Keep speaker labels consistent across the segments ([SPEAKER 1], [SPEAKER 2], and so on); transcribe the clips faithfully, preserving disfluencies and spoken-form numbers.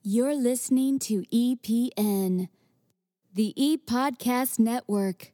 [SPEAKER 1] You're listening to E P N, the E-Podcast Network.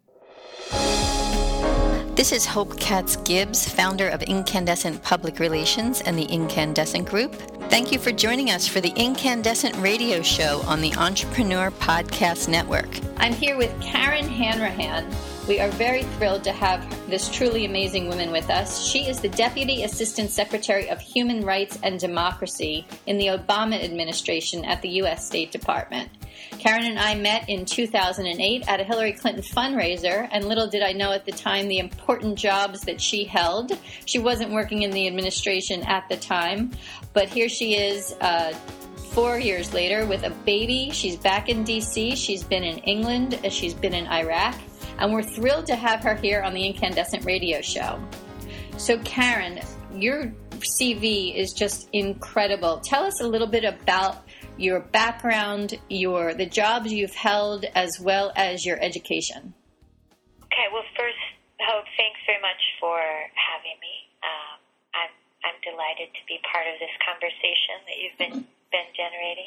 [SPEAKER 2] This is Hope Katz-Gibbs, founder of Incandescent Public Relations and the Incandescent Group. Thank you for joining us for the Incandescent Radio Show on the Entrepreneur Podcast Network. I'm here with Karen Hanrahan. We are very thrilled to have this truly amazing woman with us. She is the Deputy Assistant Secretary of Human Rights and Democracy in the Obama administration at the U S State Department. Karen and I met in two thousand eight at a Hillary Clinton fundraiser, and little did I know at the time the important jobs that she held. She wasn't working in the administration at the time, but here she is uh, four years later with a baby. She's back in D C. She's been in England. She's been in Iraq. And we're thrilled to have her here on the Incandescent Radio Show. So, Karen, your C V is just incredible. Tell us a little bit about your background, your the jobs you've held, as well as your education.
[SPEAKER 3] Okay. Well, first, Hope, thanks very much for having me. Um, I'm I'm delighted to be part of this conversation that you've been been generating.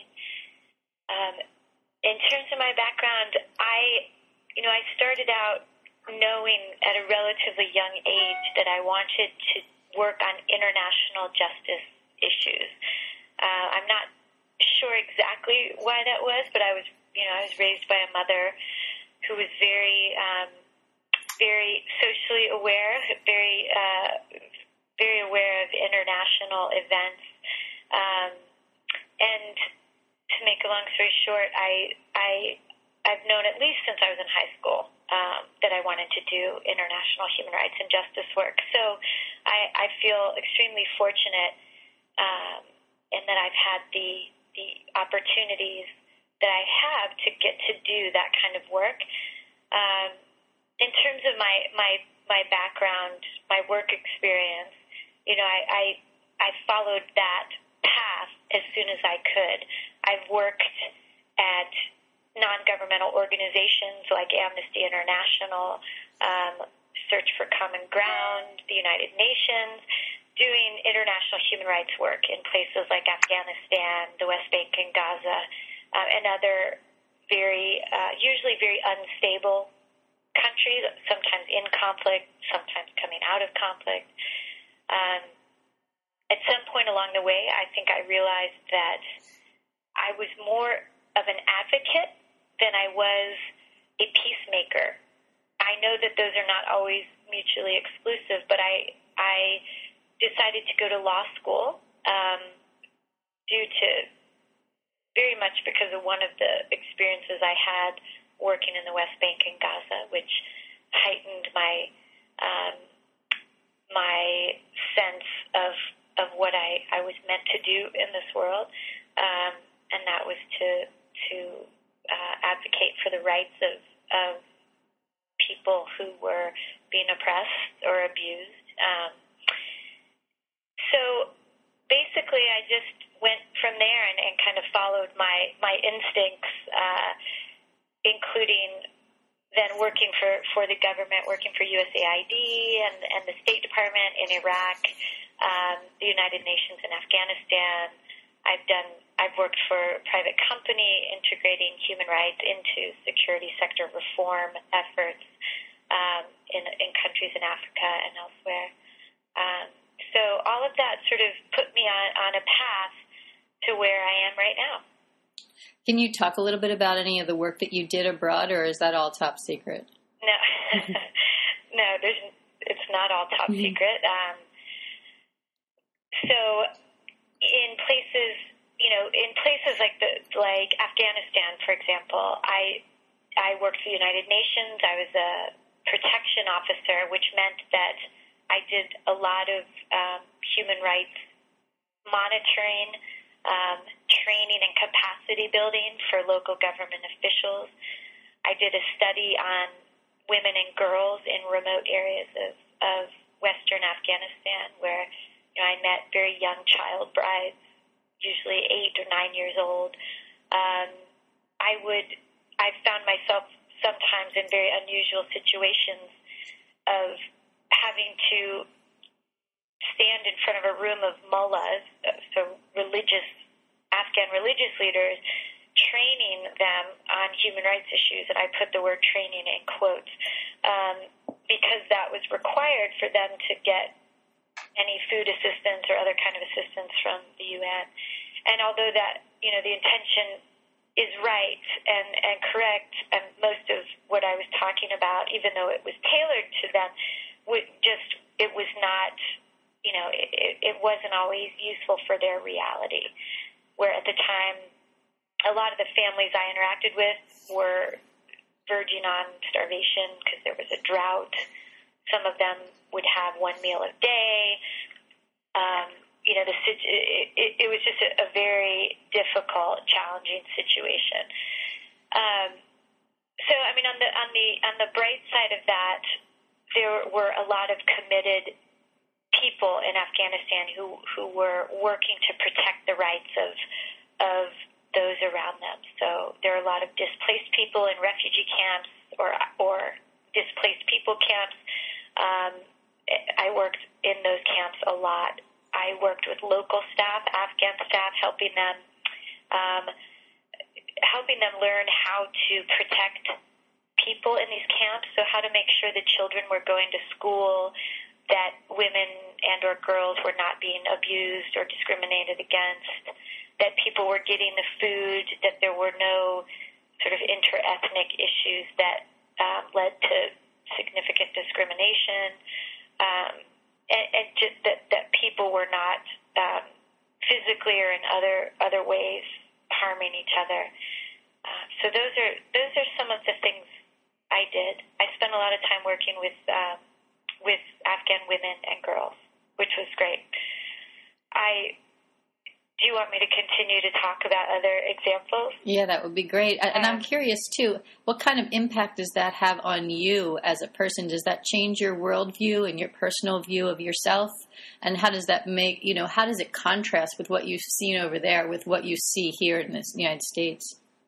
[SPEAKER 3] Um, in terms of my background, I. You know, I started out knowing at a relatively young age that I wanted to work on international justice issues. Uh, I'm not sure exactly why that was, but I was, you know, I was raised by a mother who was very, um, very socially aware, very, uh, very aware of international events. Um, and to make a long story short, I, I, I've known at least since I was in high school um, that I wanted to do international human rights and justice work. So I, I feel extremely fortunate um, in that I've had the the opportunities that I have to get to do that kind of work. Um, in terms of my, my my background, my work experience, you know, I, I I followed that path as soon as I could. I've worked at non-governmental organizations like Amnesty International, um, Search for Common Ground, the United Nations, doing international human rights work in places like Afghanistan, the West Bank and Gaza, uh, and other very, uh, usually very unstable countries, sometimes in conflict, sometimes coming out of conflict. Um, at some point along the way, I think I realized that I was more of an advocate than I was a peacemaker. I know that those are not always mutually exclusive, but I I decided to go to law school um, due to very much because of one of the experiences I had working in the West Bank and Gaza, which heightened my um, my sense of of what I, I was meant to do in this world, um, and that was to to Uh, advocate for the rights of, of people who were being oppressed or abused. Um, so basically, I just went from there and, and kind of followed my, my instincts, uh, including then working for, for the government, working for U S A I D and, and the State Department in Iraq, um, the United Nations in Afghanistan. I've done. I've worked for a private company integrating human rights into security sector reform efforts um, in, in countries in Africa and elsewhere. Um, so all of that sort of put me on, on a path to where I am right now.
[SPEAKER 2] Can you talk a little bit about any of the work that you did abroad, or is that all top secret?
[SPEAKER 3] No, no, there's. It's not all top mm-hmm. secret. Um, so. In places, you know, in places like the like Afghanistan, for example, I I worked for the United Nations. I was a protection officer, which meant that I did a lot of um, human rights monitoring, um, training, and capacity building for local government officials. I did a study on women and girls in remote areas of, of Western Afghanistan, where you know, I met very young child brides, usually eight or nine years old. Um, I would, I found myself sometimes in very unusual situations of having to stand in front of a room of mullahs, so religious Afghan religious leaders, training them on human rights issues, and I put the word training in quotes, um, because that was required for them to get any food assistance or other kind of assistance from the U N. And although that, you know, the intention is right and, and correct, and most of what I was talking about, even though it was tailored to them, would just, it was not, you know, it, it wasn't always useful for their reality. Where at the time, a lot of the families I interacted with were verging on starvation because there was a drought. Some of them would have one meal a day. Um, you know, the it, it, it was just a, a very difficult, challenging situation. Um, so, I mean, on the on the on the bright side of that, there were a lot of committed people in Afghanistan who who were working to protect the rights of of those around them. So there are a lot of displaced people in refugee camps or or displaced people camps. Um, I worked in those camps a lot. I worked with local staff, Afghan staff, helping them um, helping them learn how to protect people in these camps. So how to make sure the children were going to school, that women and or girls were not being abused or discriminated against, that people were getting the food, that there were no sort of inter-ethnic issues that um, led to significant discrimination, um, and, and just that, that people were not um, physically or in other other ways harming each other. Uh, so those are those are some of the things I did. I spent a lot of time working with um, with Afghan women and girls, which was great. I Do you want me to continue to talk about other examples?
[SPEAKER 2] Yeah, that would be great. And I'm curious, too, what kind of impact does that have on you as a person? Does that change your worldview and your personal view of yourself? And how does that make, you know, how does it contrast with what you've seen over there with what you see here in the United States?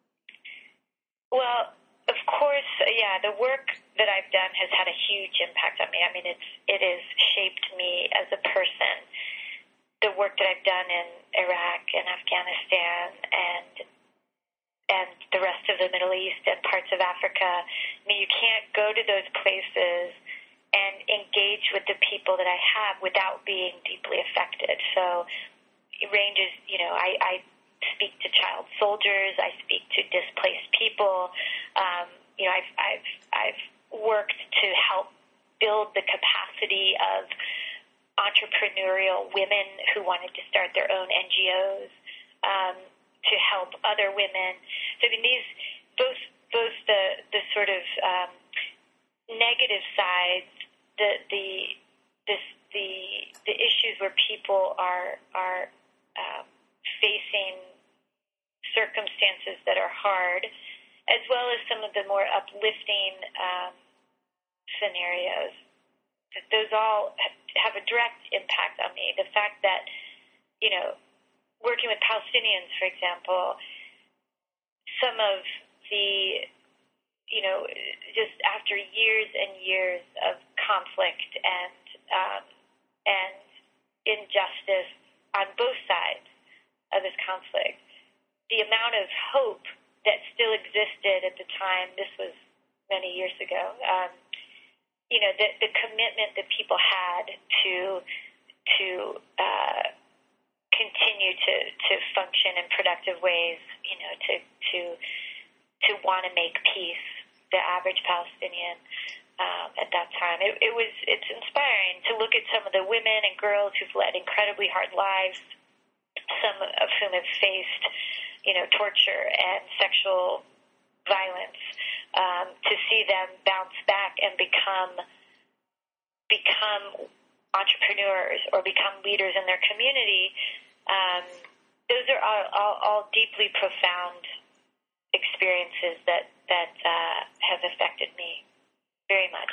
[SPEAKER 3] Well, of course, yeah, the work that I've done has had a huge impact on me. I mean, it's it has shaped me as a person. The work that I've done in Iraq and Afghanistan and and the rest of the Middle East and parts of Africa, I mean, you can't go to those places and engage with the people that I have without being deeply affected. So it ranges, you know, I, I speak to child soldiers, I speak to displaced people. Um, you know, I've, I've, I've worked to help build the capacity of entrepreneurial women who wanted to start their own N G Os, um, to help other women. So I mean, these both both the the sort of um, negative sides, the the this the the issues where people are are um, facing circumstances that are hard, as well as some of the more uplifting um, scenarios. Those all have a direct impact on me. The fact that, you know, working with Palestinians, for example, some of the, you know, just after years and years of conflict and um, and injustice on both sides of this conflict, the amount of hope that still existed at the time, this was many years ago, um, you know, the, the commitment that people had to to uh, continue to, to function in productive ways, you know, to to to want to make peace, the average Palestinian um, at that time. It, it was it's inspiring to look at some of the women and girls who've led incredibly hard lives, some of whom have faced, you know, torture and sexual violence. Um, to see them bounce back and become become entrepreneurs or become leaders in their community, um, those are all, all, all deeply profound experiences that that uh, have affected me very much.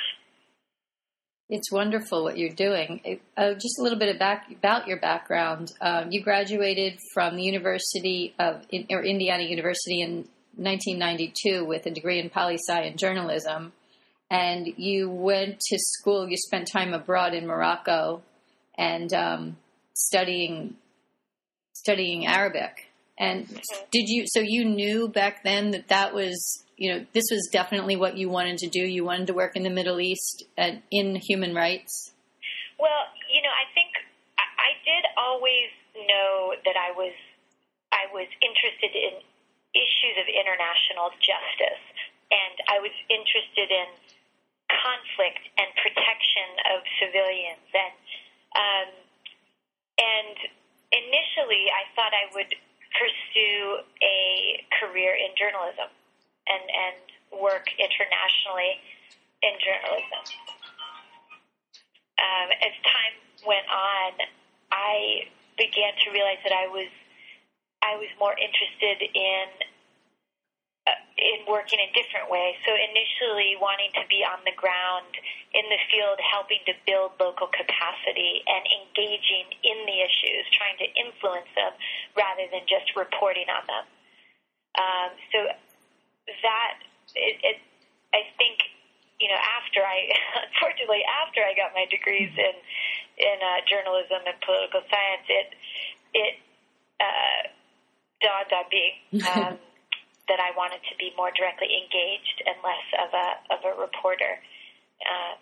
[SPEAKER 2] It's wonderful what you're doing. Uh, just a little bit about, about your background. Um, you graduated from the University of or Indiana University in nineteen ninety-two with a degree in poli-sci and journalism, and you went to school. You spent time abroad in Morocco and um, studying studying Arabic. And did you, so you knew back then that that was, you know, this was definitely what you wanted to do. You wanted to work in the Middle East and in human rights?
[SPEAKER 3] Well, you know, I think I, I did always know that I was, I was interested in issues of international justice, and I was interested in conflict and protection of civilians. And, um, and initially I thought I would pursue a career in journalism and, and work internationally in journalism. Um, as time went on, I began to realize that I was I was more interested in uh, in working in different ways. So initially wanting to be on the ground in the field, helping to build local capacity and engaging in the issues, trying to influence them rather than just reporting on them. Um, so that, it, it, I think, you know, after I, unfortunately, after I got my degrees in, in uh, journalism and political science, it, it uh, dawned on me um, that I wanted to be more directly engaged and less of a, of a reporter. Um,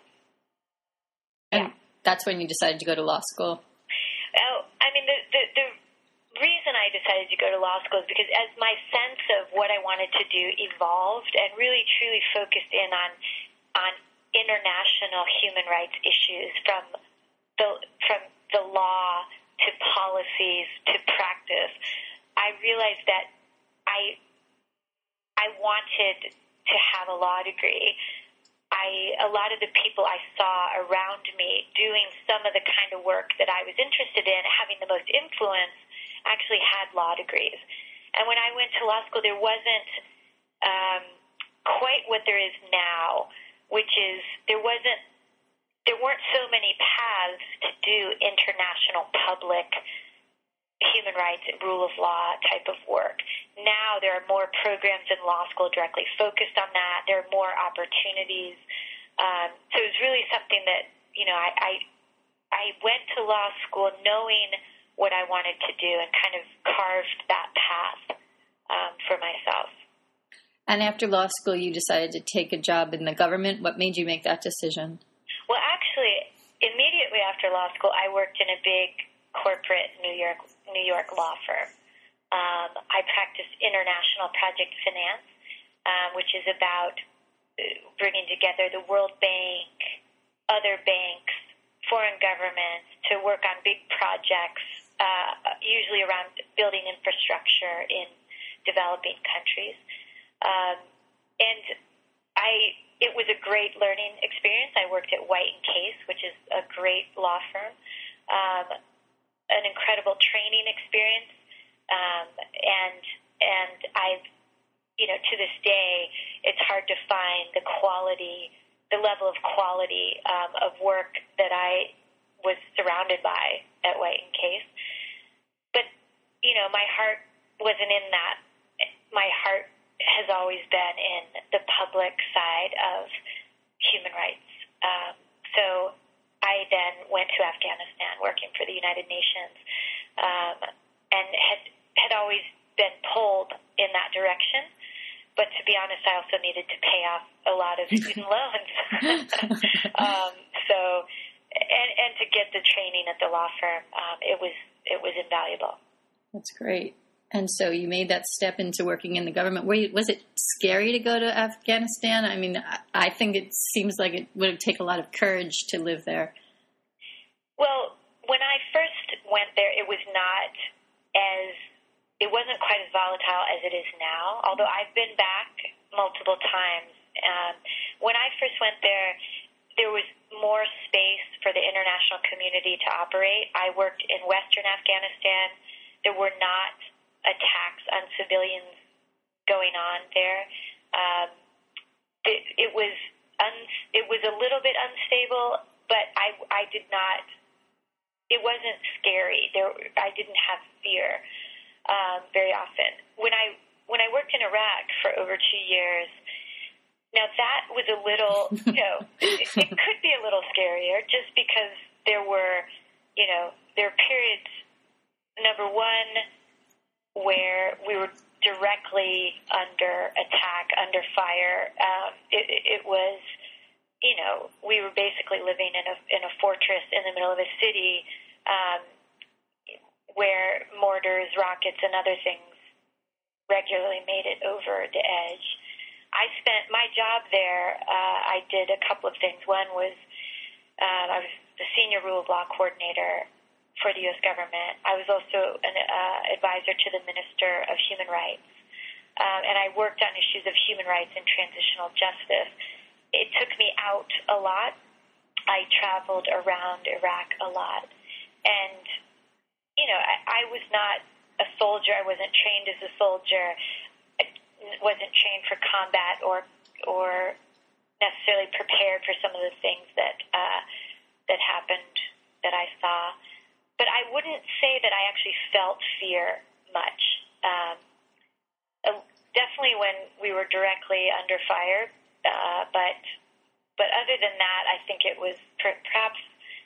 [SPEAKER 2] and yeah. That's when you decided to go to law school?
[SPEAKER 3] Oh, I mean, the, the, the reason I decided to go to law school is because as my sense of what I wanted to do evolved and really truly focused in on on international human rights issues, from the from the law to policies to practice, I realized that I I wanted to have a law degree. I, a lot of the people I saw around me doing some of the kind of work that I was interested in, having the most influence, actually had law degrees. And when I went to law school, there wasn't um, quite what there is now, which is there wasn't, there weren't so many paths to do international public human rights and rule of law type of work. Now there are more programs in law school directly focused on that. There are more opportunities. Um, so it was really something that, you know, I, I I went to law school knowing what I wanted to do and kind of carved that path um, for myself.
[SPEAKER 2] And after law school, you decided to take a job in the government. What made you make that decision?
[SPEAKER 3] Well, actually, immediately after law school, I worked in a big corporate New York New York law firm. Um, I practiced international project finance, um, which is about bringing together the World Bank, other banks, foreign governments to work on big projects, uh, usually around building infrastructure in developing countries. Um, and I, it was a great learning experience. I worked at White and Case, which is a great law firm. Um, an incredible training experience, um, and and I've, you know, to this day, it's hard to find the quality, the level of quality um, of work that I was surrounded by at White and Case. But, you know, my heart wasn't in that. My heart has always been in the public side of human rights. Um, so I then went to Afghanistan working for the United Nations, um, and had had always been pulled in that direction. But to be honest, I also needed to pay off a lot of student loans. um, so, and and to get the training at the law firm, um, it was it was invaluable.
[SPEAKER 2] That's great. And so you made that step into working in the government. Were you, was it scary to go to Afghanistan? I mean, I think it seems like it would take a lot of courage to live there.
[SPEAKER 3] Well, when I first went there, it was not as, it wasn't quite as volatile as it is now, although I've been back multiple times. Um, when I first went there, there was more space for the international community to operate. I worked in Western Afghanistan. There were not attacks on civilians going on there. Um, it, it was un- it was a little bit unstable, but I I did not. It wasn't scary. There I didn't have fear um, very often. When I when I worked in Iraq for over two years, now that was a little, you know, it, it could be a little scarier just because there were, you know, there were periods. Number one, where we were directly under attack, under fire. Um, it, it was, you know, we were basically living in a in a fortress in the middle of a city, um, where mortars, rockets, and other things regularly made it over the edge. I spent my job there. Uh, I did a couple of things. One was um, I was the senior rule of law coordinator for the U S government. I was also an uh, advisor to the Minister of Human Rights, um, and I worked on issues of human rights and transitional justice. It took me out a lot. I traveled around Iraq a lot, and you know, I, I was not a soldier. I wasn't trained as a soldier. I wasn't trained for combat or or necessarily prepared for some of the things that uh, that happened that I saw. But I wouldn't say that I actually felt fear much. Um, uh, definitely when we were directly under fire, uh, but but other than that, I think it was per- perhaps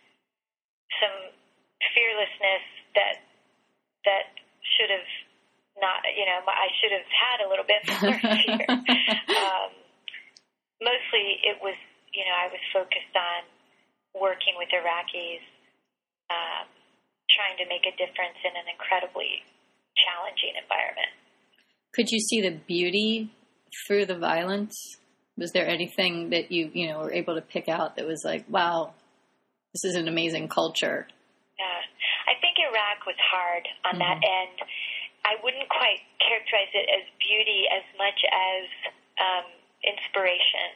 [SPEAKER 3] some fearlessness that that should have not, you know, I should have had a little bit more fear. um, mostly, it was, you know, I was focused on working with Iraqis. Um, trying to make a difference in an incredibly challenging environment.
[SPEAKER 2] Could you see the beauty through the violence? Was there anything that you, you know, were able to pick out that was like, wow, this is an amazing culture?
[SPEAKER 3] Yeah. I think Iraq was hard on mm-hmm. that end. I wouldn't quite characterize it as beauty as much as um, inspiration.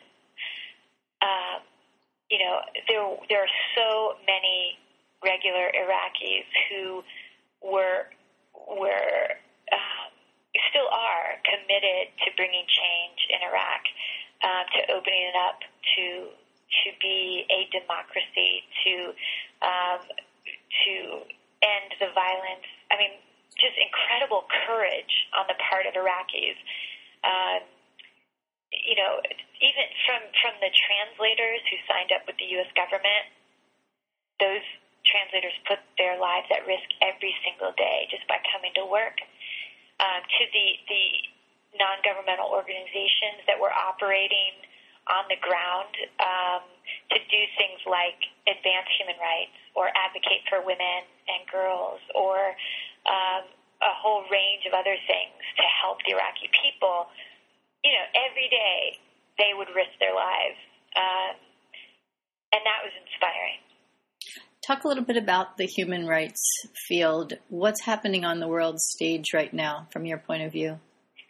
[SPEAKER 3] Uh, you know, there there are so many regular Iraqis who were were um, still are committed to bringing change in Iraq, um, to opening it up to to be a democracy, to um, to end the violence. I mean, just incredible courage on the part of Iraqis. Um, you know, even from from the translators who signed up with the U S government, those translators put their lives at risk every single day just by coming to work. Um, to the, the non-governmental organizations that were operating on the ground um, to do things like advance human rights or advocate for women and girls or um, a whole range of other things to help the Iraqi people. You know, every day they would risk their lives, um, and that was inspiring.
[SPEAKER 2] Talk a little bit about the human rights field. What's happening on the world stage right now, from your point of view?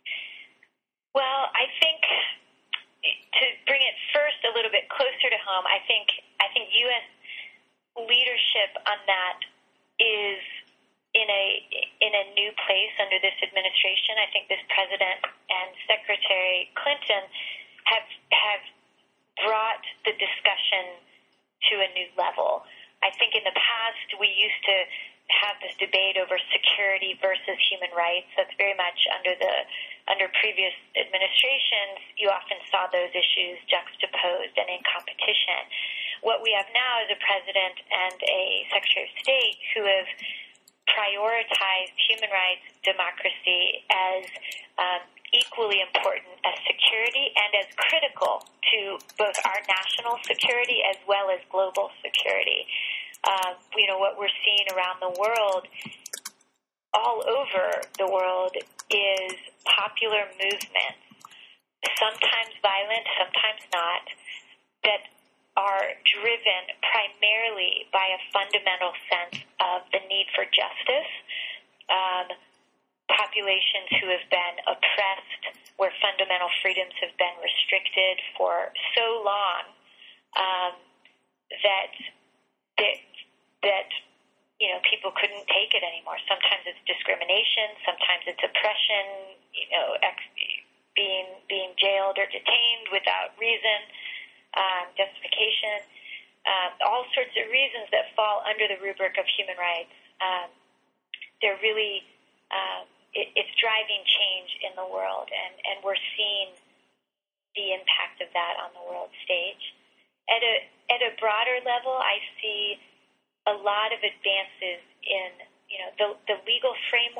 [SPEAKER 3] Well, I think to bring it first a little bit closer to home, I think I think U S leadership on that is in a in a new place under this administration. I think this president and Secretary Clinton have have brought the discussion to a new level. I think in the past we used to have this debate over security versus human rights. That's very much under the under previous administrations. You often saw those issues juxtaposed and in competition. What we have now is a president and a Secretary of State who have prioritized human rights, democracy as um, equally important as security and as critical to both our national security as well as global security. Uh, you know, what we're seeing around the world, all over the world, is popular movements, sometimes violent, sometimes not, that are driven primarily by a fundamental sense of the need for justice. Um, populations who have been oppressed, where fundamental freedoms have been restricted for so long, um, that that that you know people couldn't take it anymore. Sometimes it's discrimination, sometimes it's oppression. You know, ex- being being jailed or detained without reason, um, justification, um, all sorts of reasons that fall under the rubric of human rights. Um, they're really um, it, it's driving change in the world, and, and we're seeing the impact of that on the world stage. At a at a broader level, I see a lot of advances in, you know, the, the legal framework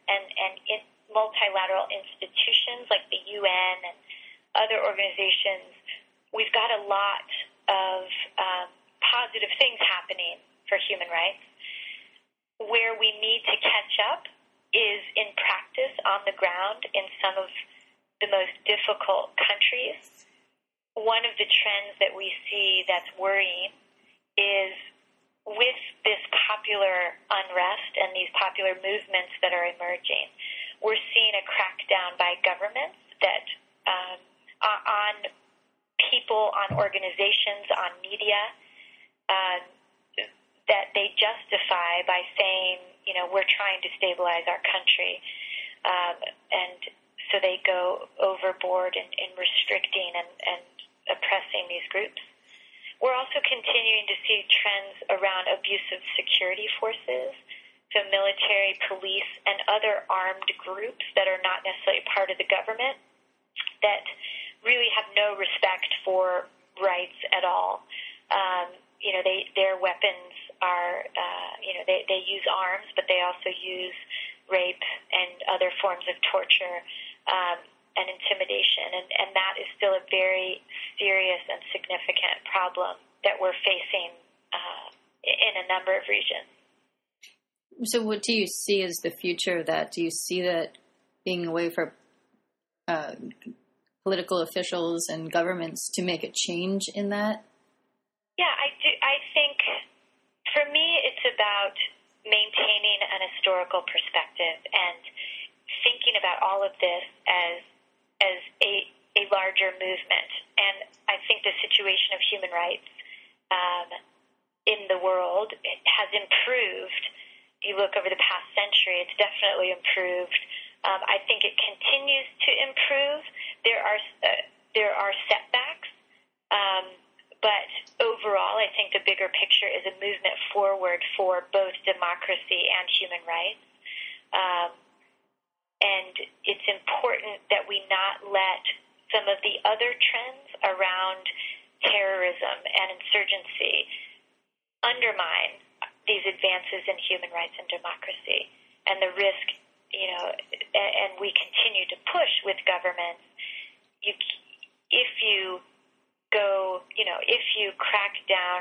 [SPEAKER 3] and, and in multilateral institutions like the U N and other organizations, we've got a lot of um, positive things happening for human rights. Where we need to catch up is in practice on the ground in some of the most difficult countries. One of the trends that we see that's worrying is with this popular unrest and these popular movements that are emerging, we're seeing a crackdown by governments that um, on people, on organizations, on media, um, that they justify by saying, you know, we're trying to stabilize our country. Um, and so they go overboard in, in restricting and, and oppressing these groups. We're also continuing to see trends around abuse of security forces, so military, police, and other armed groups that are not necessarily part of the government that really have no respect for rights at all. Um, you know, they their weapons are, uh, you know, they, they use arms, but they also use rape and other forms of torture um, and intimidation. And, and that is still a very serious and significant problem that we're facing uh, in a number of regions.
[SPEAKER 2] So what do you see as the future of that? Do you see that being a way for uh, political officials and governments to make a change in that?
[SPEAKER 3] Yeah, I do. I think for me it's about maintaining an historical perspective and thinking about all of this as as a, a larger movement. And I think the situation of human rights um, in the world has improved. You look over the past century, it's definitely improved. Um, I think it continues to improve. There are uh, there are setbacks, um, but overall, I think the bigger picture is a movement forward for both democracy and human rights. Um, and it's important that we not let some of the other trends around terrorism and insurgency undermine these advances in human rights and democracy. And the risk, you know, and we continue to push with governments, you, if you go, you know, if you crack down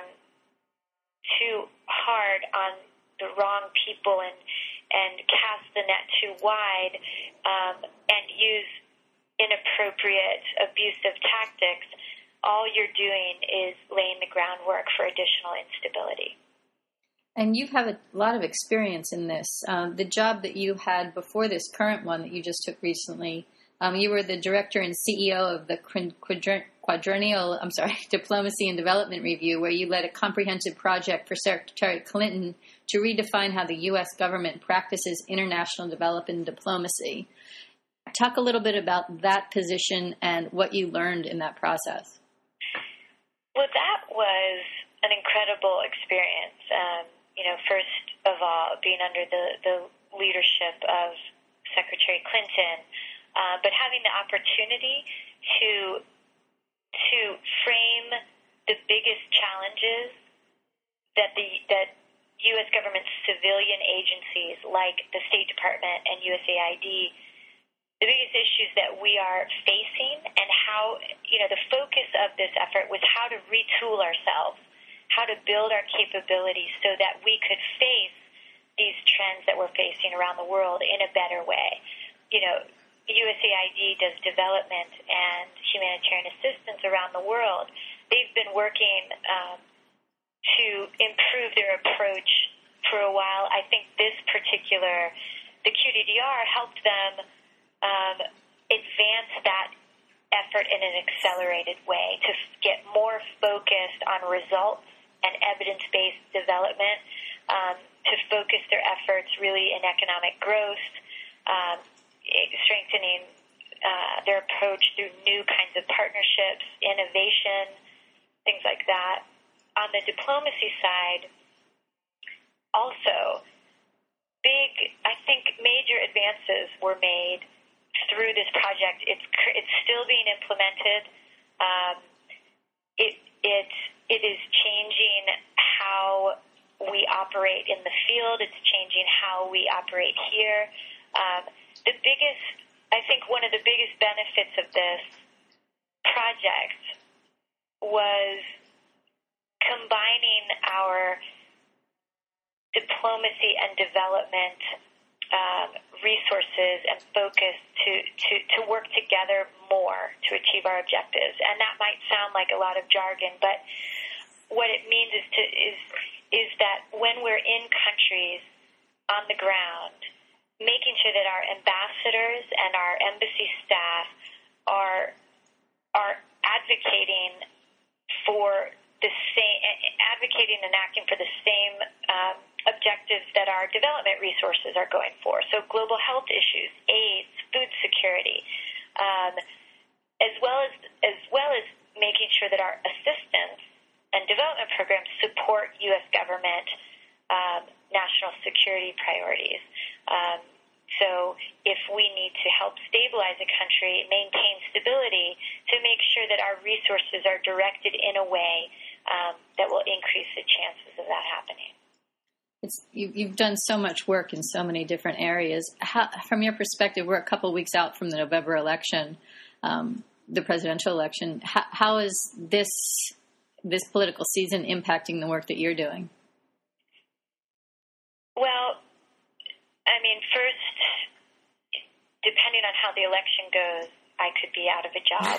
[SPEAKER 3] too hard on the wrong people and, and cast the net too wide um, and use inappropriate, abusive tactics, all you're doing is laying the groundwork for additional instability.
[SPEAKER 2] And you have a lot of experience in this. Um, the job that you had before this current one that you just took recently, um, you were the director and C E O of the Quadrennial, I'm sorry, Diplomacy and Development Review, where you led a comprehensive project for Secretary Clinton to redefine how the U S government practices international development and diplomacy. Talk a little bit about that position and what you learned in that process.
[SPEAKER 3] Well, that was an incredible experience. Um, you know, first of all, being under the, the leadership of Secretary Clinton, uh, but having the opportunity to to frame the biggest challenges that the that U S government civilian agencies like the State Department and U S A I D, the biggest issues that we are facing, and how, you know, the focus of this effort was how to retool ourselves, how to build our capabilities so that we could face these trends that we're facing around the world in a better way. You know, U S A I D does development and humanitarian assistance around the world. They've been working um, to improve their approach for a while. I think this particular, the Q D D R helped them um, advance that effort in an accelerated way to get more focused on results and evidence-based development, um, to focus their efforts really in economic growth, um, strengthening uh, their approach through new kinds of partnerships, innovation, things like that. On the diplomacy side, also, big, I think, major advances were made through this project. It's it's still being implemented. Um, it it it is changing how we operate in the field. It's changing how we operate here. Um, the biggest, I think one of the biggest benefits of this project was combining our diplomacy and development um, resources and focus to, to, to work together more to achieve our objectives. And that might sound like a lot of jargon, but what it means is to is is that when we're in countries on the ground, making sure that our ambassadors and our embassy staff are are advocating for the same, advocating and acting for the same um, objectives that our development resources are going for. So global health issues, AIDS, food security, um, as well as as well as making sure that our assistance and development programs support U S government um, national security priorities. Um, so if we need to help stabilize a country, maintain stability, to make sure that our resources are directed in a way um, that will increase the chances of that happening.
[SPEAKER 2] It's, you, you've done so much work in so many different areas. How, from your perspective, we're a couple of weeks out from the November election, um, the presidential election. How, how is this this political season impacting the work that you're doing?
[SPEAKER 3] Well, I mean, first, depending on how the election goes, I could be out of a job.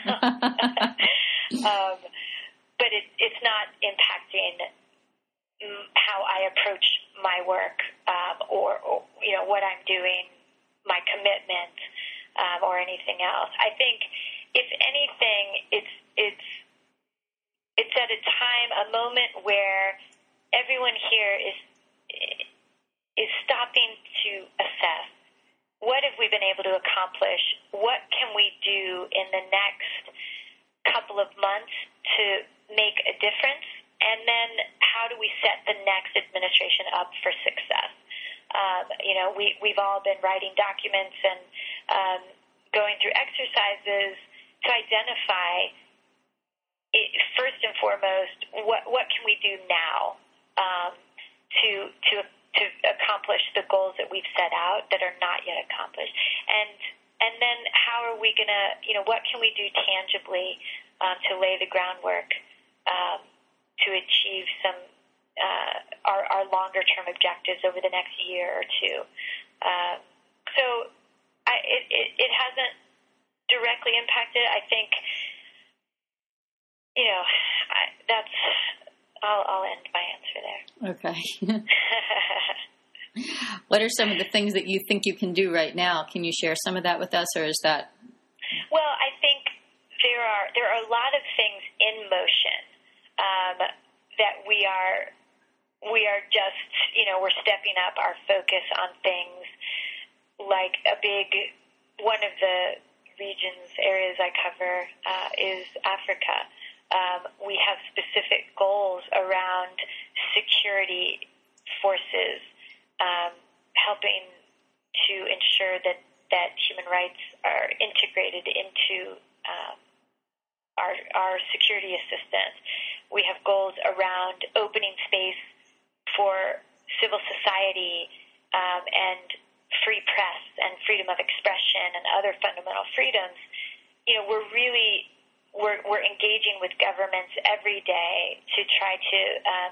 [SPEAKER 3] um, but it, it's not impacting how I approach my work um, or, or, you know, what I'm doing, my commitment, um, or anything else. I think, if anything, it's it's it's at a time, a moment where everyone here is is stopping to assess, what have we been able to accomplish? What can we do in the next couple of months to make a difference? And then how do we set the next administration up for success? Um, you know, we, we've all been writing documents and um, going through exercises to identify, it, first and foremost, what, what can we do now um, to to to accomplish the goals that we've set out that are not yet accomplished? And and then how are we going to, you know, what can we do tangibly um, to lay the groundwork um, to achieve some uh, our, our longer-term objectives over the next year or two. Um, so I, it, it, it hasn't directly impacted. I think, you know, I, that's, I'll, I'll end my answer there.
[SPEAKER 2] Okay. What are some of the things that you think you can do right now? Can you share some of that with us, or is that?
[SPEAKER 3] Well, I think there are there are a lot of things in motion. Um, that we are, we are just, you know, we're stepping up our focus on things like a big, one of the regions, areas I cover uh, is Africa. Um, we have specific goals around security forces, um, helping to ensure that, that human rights are integrated into um, our, our security assistance. We have goals around opening space for civil society um, and free press and freedom of expression and other fundamental freedoms. You know, we're really we're we're engaging with governments every day to try to um,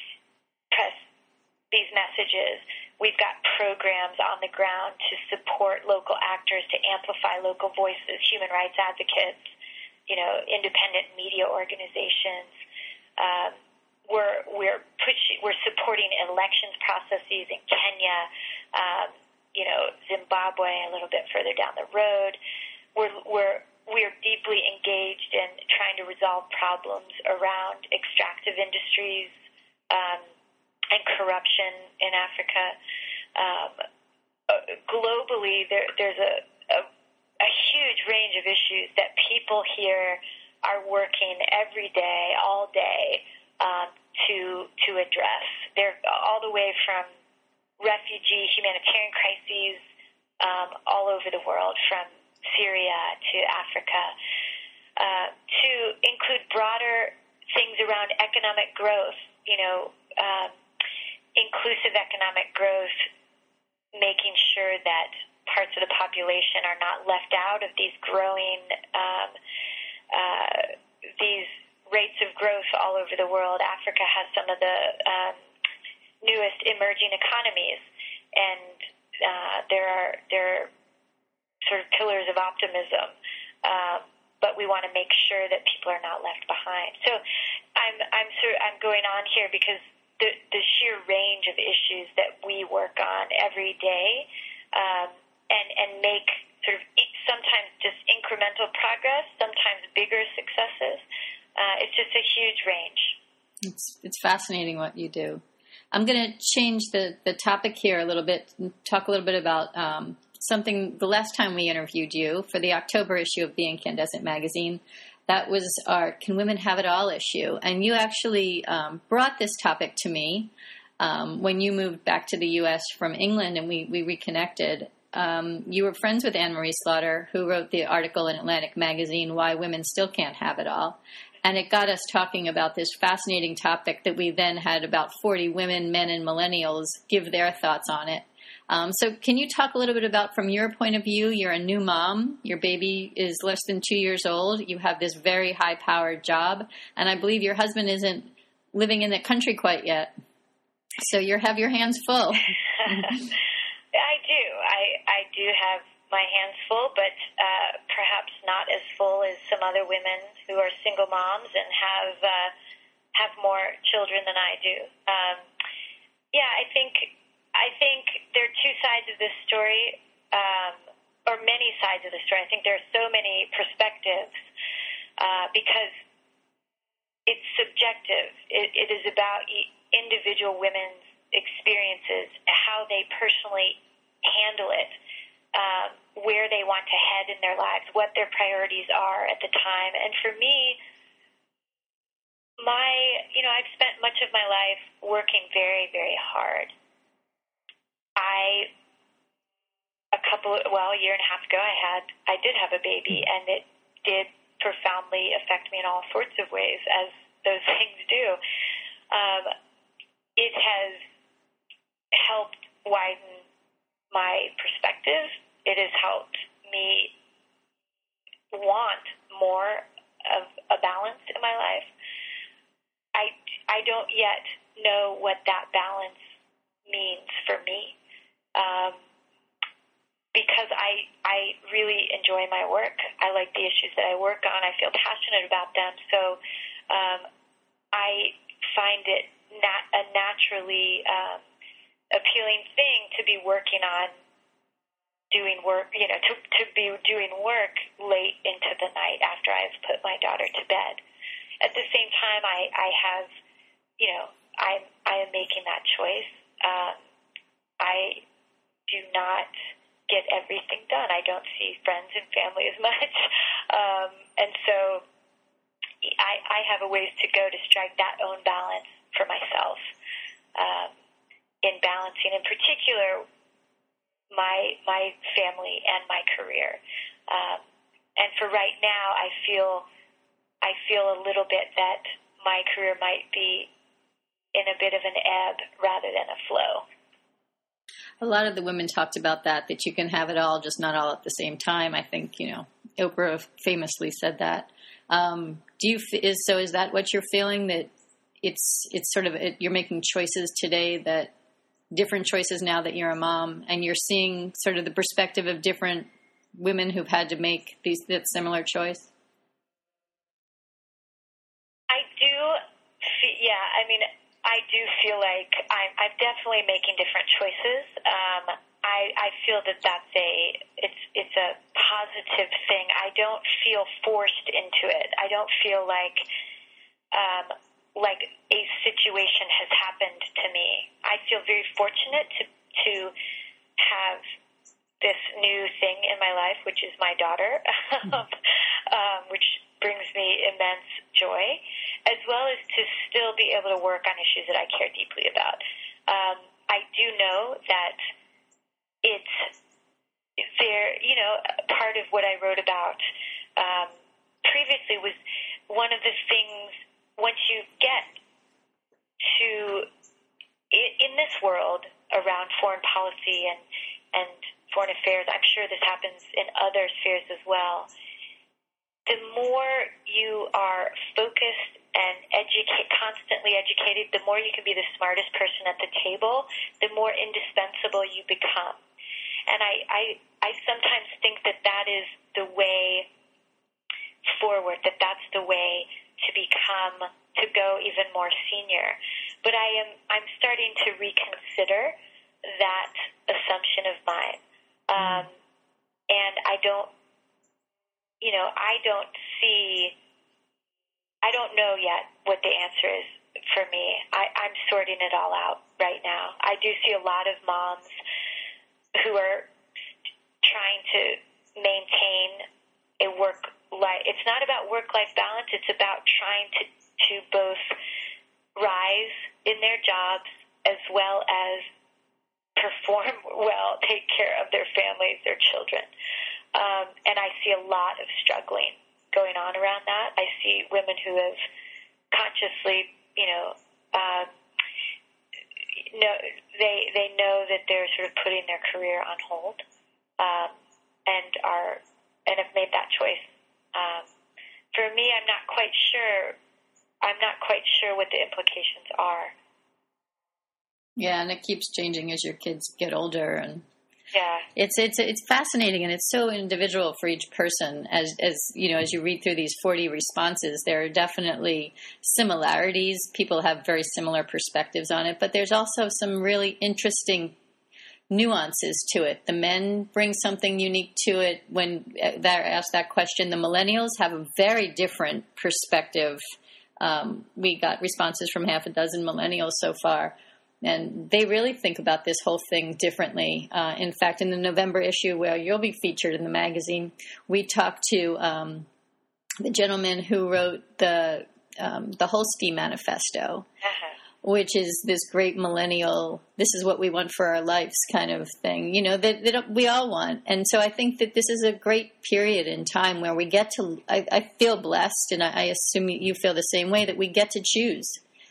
[SPEAKER 3] press these messages. We've got programs on the ground to support local actors, to amplify local voices, human rights advocates, you know, independent media organizations. Um, we're we're pushing, we're supporting elections processes in Kenya, um, you know, Zimbabwe, a little bit further down the road. We're we're we're deeply engaged in trying to resolve problems around extractive industries um, and corruption in Africa. Um, globally, there, there's a, a a huge range of issues that people here are working every day, all day, um, to to address. They're all the way from refugee, humanitarian crises um, all over the world, from Syria to Africa, uh, to include broader things around economic growth. You know, um, inclusive economic growth making sure that parts of the population are not left out of these growing, um, uh, these rates of growth all over the world. Africa has some of the um, newest emerging economies, and uh, there are there are sort of pillars of optimism. Um, but we want to make sure that people are not left behind. So I'm I'm sort of, I'm going on here because the the sheer range of issues that we work on every day, um, and and make sort of sometimes just incremental progress, sometimes bigger successes. Uh, it's just a huge range.
[SPEAKER 2] It's it's fascinating what you do. I'm going to change the, the topic here a little bit and talk a little bit about um, something the last time we interviewed you for the October issue of the Incandescent magazine. That was our Can Women Have It All issue. And you actually um, brought this topic to me um, when you moved back to the U S from England and we, we reconnected. Um, you were friends with Anne Marie Slaughter, who wrote the article in Atlantic Magazine, Why Women Still Can't Have It All. And it got us talking about this fascinating topic that we then had about forty women, men, and millennials give their thoughts on it. Um, so can you talk a little bit about, from your point of view, you're a new mom, your baby is less than two years old, you have this very high-powered job, and I believe your husband isn't living in the country quite yet. So you have your hands full.
[SPEAKER 3] I do. I, I do have my hands full, but uh, perhaps not as full as some other women who are single moms and have uh, have more children than I do. Um, yeah, I think I think there are two sides of this story, um, or many sides of the story. I think there are so many perspectives uh, because it's subjective. It, it is about individual women's experiences, how they personally handle it. Um, where they want to head in their lives, what their priorities are at the time. And for me, my, you know, I've spent much of my life working very, very hard. I, a couple, well, a year and a half ago, I had, I did have a baby, and it did profoundly affect me in all sorts of ways, as those things do. Um, it has helped widen my perspective. It has helped me want more of a balance in my life. I, I don't yet know what that balance means for me um, because I, I really enjoy my work. I like the issues that I work on. I feel passionate about them. So um, I find it nat- a naturally um, appealing thing to be working on doing work, you know, to, to be doing work late into the night after I've put my daughter to bed. At the same time, I, I have, you know, I I am making that choice. Um, I do not get everything done. I don't see friends and family as much. Um, and so I, I have a ways to go to strike that own balance for myself um, in balancing, in particular, my my family and my career. Um, and for right now, I feel I feel a little bit that my career might be in a bit of an ebb rather than a flow.
[SPEAKER 2] A lot of the women talked about that, that you can have it all, just not all at the same time. I think, you know, Oprah famously said that. Um, do you is so? Is that what you're feeling? That it's it's sort of it, you're making choices today that. Different choices now that you're a mom, and you're seeing sort of the perspective of different women who've had to make these that similar choice?
[SPEAKER 3] I do, feel, yeah, I mean, I do feel like I'm, I'm definitely making different choices. Um, I, I feel that that's a, it's, it's a positive thing. I don't feel forced into it. I don't feel like, um, like a situation has happened to me. I feel very fortunate to to have this new thing in my life, which is my daughter, um, which brings me immense joy, as well as to still be able to work on issues that I care deeply about. Um, I do know that it's there, you know, part of what I wrote about um, previously was one of the things. Once you get to, in this world, around foreign policy and, and foreign affairs. I'm sure this happens in other spheres as well. The more you are focused and educate, constantly educated, the more you can be the smartest person at the table, the more indispensable you become. And I, I, I sometimes think that that is the way forward, that that's the way to become, to go even more senior. But I am, I'm starting to reconsider that assumption of mine. Um, and I don't, you know, I don't see, I don't know yet what the answer is for me. I, I'm sorting it all out right now. I do see a lot of moms who are trying to maintain a work life. It's not about work-life balance. It's about trying to, to both rise in their jobs as well as perform well, take care of their families, their children. Um, and I see a lot of struggling going on around that. I see women who have consciously, you know, uh, know they they know that they're sort of putting their career on hold, um, and are and have made that choice. Um, for me, I'm not quite sure. I'm not quite sure what the implications are.
[SPEAKER 2] Yeah, and it keeps changing as your kids get older, and
[SPEAKER 3] yeah,
[SPEAKER 2] it's it's it's fascinating, and it's so individual for each person. As as you know, as you read through these forty responses, there are definitely similarities. People have very similar perspectives on it, but there's also some really interesting nuances to it. The men bring something unique to it. When they're asked that question, the millennials have a very different perspective. Um, we got responses from half a dozen millennials so far, and they really think about this whole thing differently. Uh, in fact, in the November issue where you'll be featured in the magazine, we talked to um, the gentleman who wrote the um, the Holsky Manifesto, uh-huh. which is this great millennial, this is what we want for our lives kind of thing, you know, that, that we all want. And so I think that this is a great period in time where we get to, I, I feel blessed, and I, I assume you feel the same way, that we get to choose.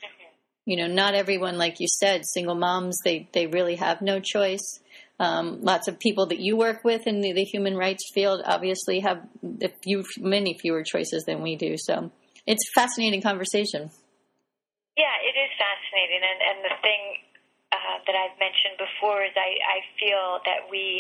[SPEAKER 2] You know, not everyone, like you said, single moms, they, they really have no choice. Um, lots of people that you work with in the, the human rights field obviously have a few, many fewer choices than we do. So it's a fascinating conversation.
[SPEAKER 3] Yeah, it is fascinating. And, and the thing uh, that I've mentioned before is I, I feel that we,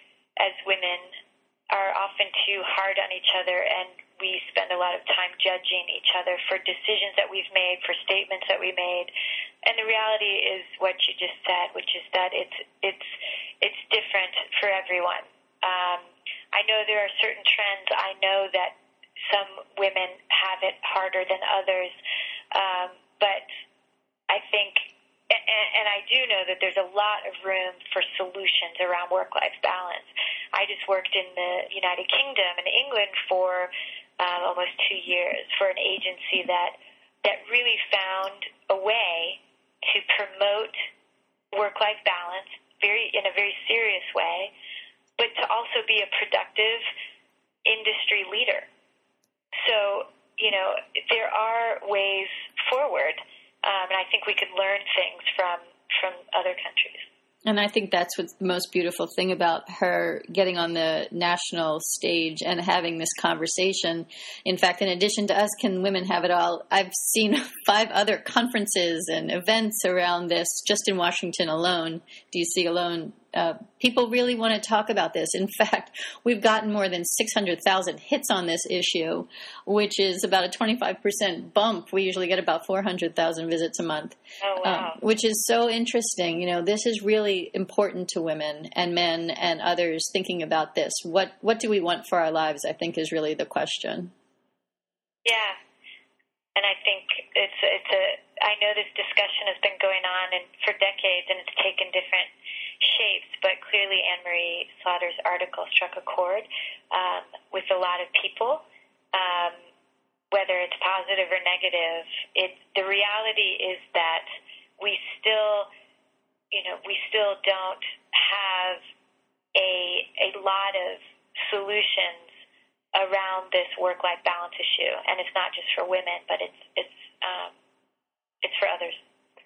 [SPEAKER 3] as women, are often too hard on each other, and we spend a lot of time judging each other for decisions that we've made, for statements that we made. And the reality is what you just said, which is that it's it's it's different for everyone. Um, I know there are certain trends. I know that some women have it harder than others, um, but I think, and, and I do know that there's a lot of room for solutions around work-life balance. I just worked in the United Kingdom and England for uh, almost two years for an agency that that really found a way to promote work-life balance very in a very serious way, but to also be a productive industry leader. So, you know, there are ways forward, um, and I think we could learn things from from other countries.
[SPEAKER 2] And I think that's what's the most beautiful thing about her getting on the national stage and having this conversation. In fact, in addition to us, Can Women Have It All, I've seen five other conferences and events around this just in Washington alone, D C alone. Uh, people really want to talk about this. In fact, we've gotten more than six hundred thousand hits on this issue, which is about a twenty-five percent bump. We usually get about four hundred thousand visits a month,
[SPEAKER 3] oh, wow.
[SPEAKER 2] um, which is so interesting. You know, this is really important to women and men and others thinking about this. What what do we want for our lives, I think, is really the question.
[SPEAKER 3] Yeah, and I think it's it's a. I know this discussion has been going on and for decades, and it's taken different shapes, but clearly Anne-Marie Slaughter's article struck a chord um, with a lot of people, um, whether it's positive or negative. It, the reality is that we still, you know, we still don't have a a lot of solutions around this work-life balance issue, and it's not just for women, but it's it's um, it's for others.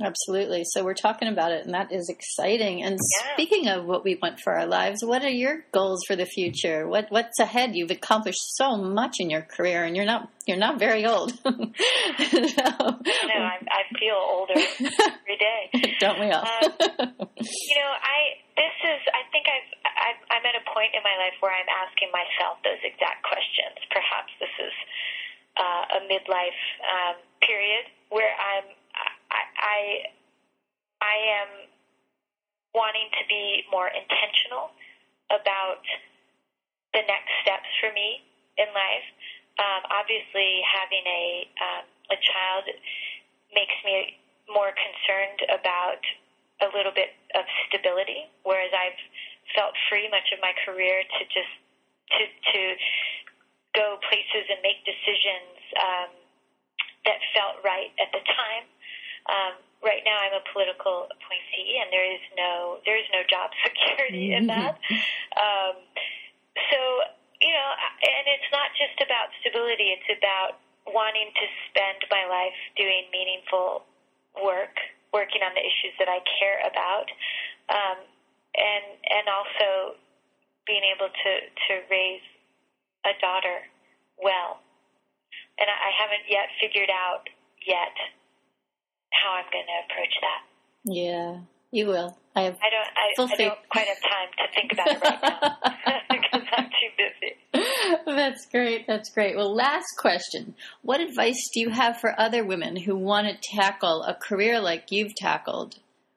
[SPEAKER 2] Absolutely. So we're talking about it, and that is exciting. And
[SPEAKER 3] yeah.
[SPEAKER 2] Speaking of what we want for our lives, what are your goals for the future? What What's ahead? You've accomplished so much in your career, and you're not you're not very old. so,
[SPEAKER 3] no, I, I feel older every day.
[SPEAKER 2] Don't we all?
[SPEAKER 3] um, you know, I this is I think I've, I've I'm at a point in my life where I'm asking myself those exact questions. Perhaps this is uh, a midlife um, period where I'm. I, I I am wanting to be more intentional about the next steps for me in life. Um, obviously, having a um, a child makes me more concerned about a little bit of stability, whereas I've felt free much of my career to just to to go places and make decisions um, that felt right at the time. Um, right now, I'm a political appointee, and there is no there is no job security in that. Um, so, you know, and it's not just about stability; it's about wanting to spend my life doing meaningful work, working on the issues that I care about, um, and and also being able to to raise a daughter well. And I, I haven't yet figured out yet how I'm going to approach that.
[SPEAKER 2] Yeah, you will. I have.
[SPEAKER 3] I don't. I, I don't quite have time to think about it right now because I'm too busy.
[SPEAKER 2] That's great. That's great. Well, last question: what advice do you have for other women who want to tackle a career like you've tackled?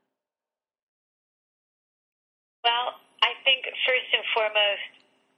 [SPEAKER 3] Well, I think first and foremost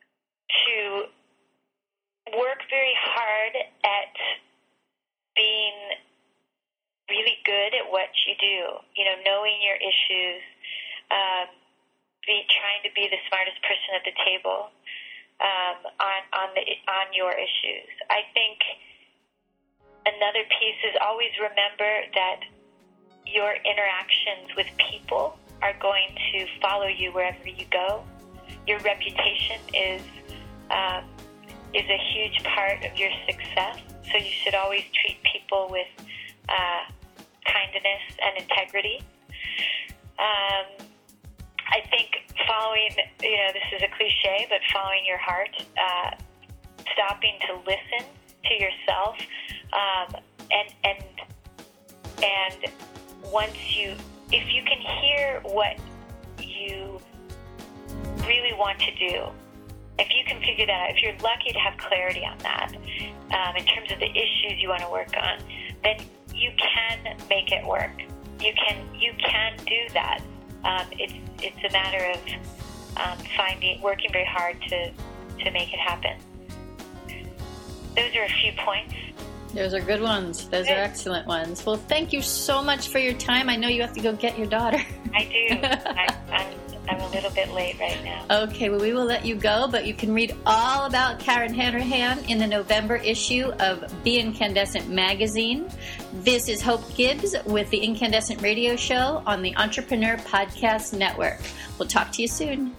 [SPEAKER 3] to work very hard at being really good at what you do, you know, knowing your issues, um, be trying to be the smartest person at the table um, on on the on your issues. I think another piece is always remember that your interactions with people are going to follow you wherever you go. Your reputation is um, is a huge part of your success, so you should always treat people with uh, kindness and integrity. Um, I think following, you know, this is a cliche, but following your heart, uh, stopping to listen to yourself, um, and and and once you, if you can hear what you really want to do, if you can figure that out, if you're lucky to have clarity on that, um, in terms of the issues you want to work on, then you can make it work. You can you can do that. Um, it's it's a matter of um, finding, working very hard to to make it happen. Those are a few points.
[SPEAKER 2] Those are good ones. Those good. Are excellent ones. Well, thank you so much for your time. I know you have to go get your daughter.
[SPEAKER 3] I do. I, I'm I'm a little bit late right now.
[SPEAKER 2] Okay, well, we will let you go, but you can read all about Karen Hanrahan in the November issue of Be Incandescent magazine. This is Hope Gibbs with the Incandescent Radio Show on the Entrepreneur Podcast Network. We'll talk to you soon.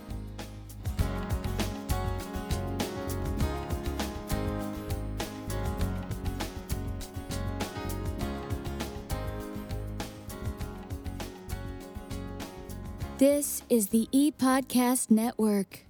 [SPEAKER 1] This is the E-Podcast Network.